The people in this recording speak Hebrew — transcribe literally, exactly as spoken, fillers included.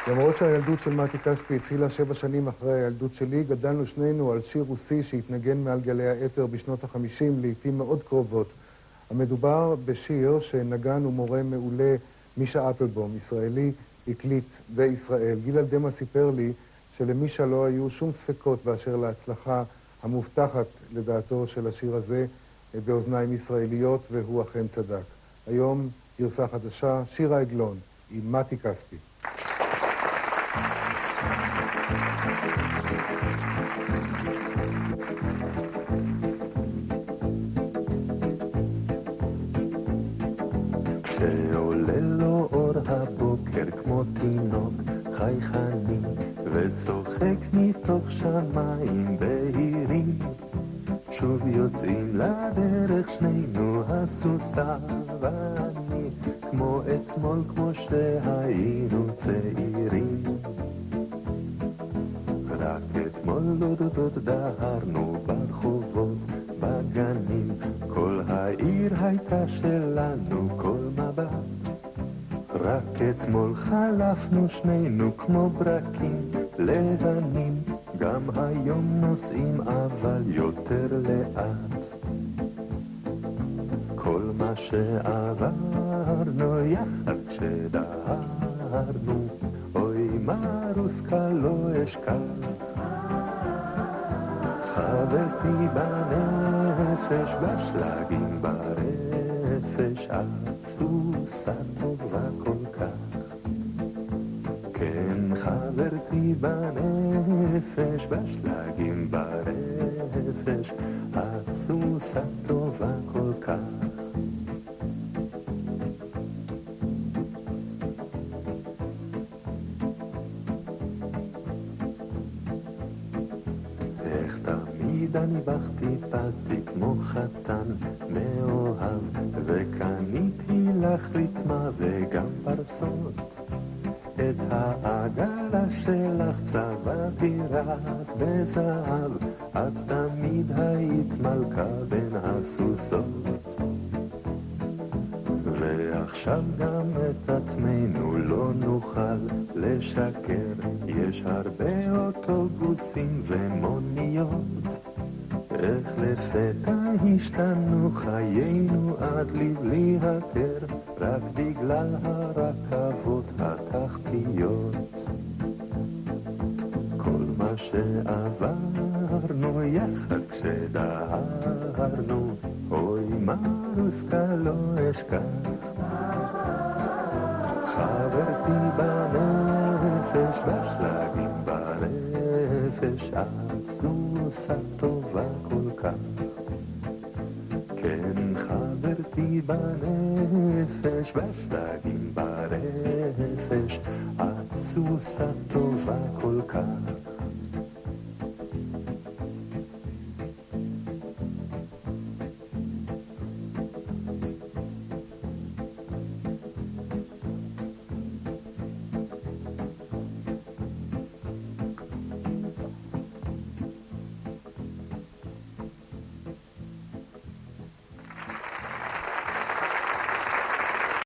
למרות שהילדות של מתי כספי התחילה שבע שנים אחרי הילדות שלי, גדלנו שנינו על שיר רוסי שהתנגן מעל גלי האתר בשנות החמישים, לעתים מאוד קרובות. המדובר בשיר שנגן ומורה מעולה מישה אפלבום, ישראלי, הקליט בישראל. גיל אלדמה סיפר לי שלמישה לא היו שום ספקות באשר להצלחה המובטחת לדעתו של השיר הזה באוזניים ישראליות, והוא אכן צדק. היום גרסה חדשה, שיר העגלון, עם מתי כספי. כשעולה לו אור הבוקר כמו תינוק חייכני וצוחק מתוך שמיים בהירים, שוב יוצאים לדרך שנינו הסוסה ואני, כמו אתמול כמו שהיינו צעירים. רק אתמול דודות דהרנו ברחובות בגנים, כל העיר הייתה שלנו כל מבט. רק אתמול חלפנו שנינו כמו ברקים לבנים, גם היום נוסעים אבל יותר לאט. כל מה שעברנו יחד כשדהרנו, אוי מרוסקה לא אשכח. חברתי בנפש בשלגים ברפש, את סוסה טובה כל כך. כן, חברתי בנפש בשלגים ברפש, את סוסה טובה כל כך. איך תמיד אני בכתי פתי כמו חתן מאוהב, וקניתי לך ריתמה וגם פרסות. את העגלה שלך צבעתי רק בזהב, את תמיד היית מלכה בין הסוסות. ועכשיו גם את עצמנו לא נוכל לשקר, יש הרבה אוטובוסים ומוניות. איך לפתע השתנו חיינו עד לבלי הכר, רק בגלל הרכבות התחתיות. כל מה שעברנו יחד כשדהרנו, אוי מרוסקה לא אשכח. חברתי בנפש בשלגים ברפש, את סוסה טובה כל כך. כן, חברתי בנפש בשלגים ברפש, את סוסה טובה כל כך.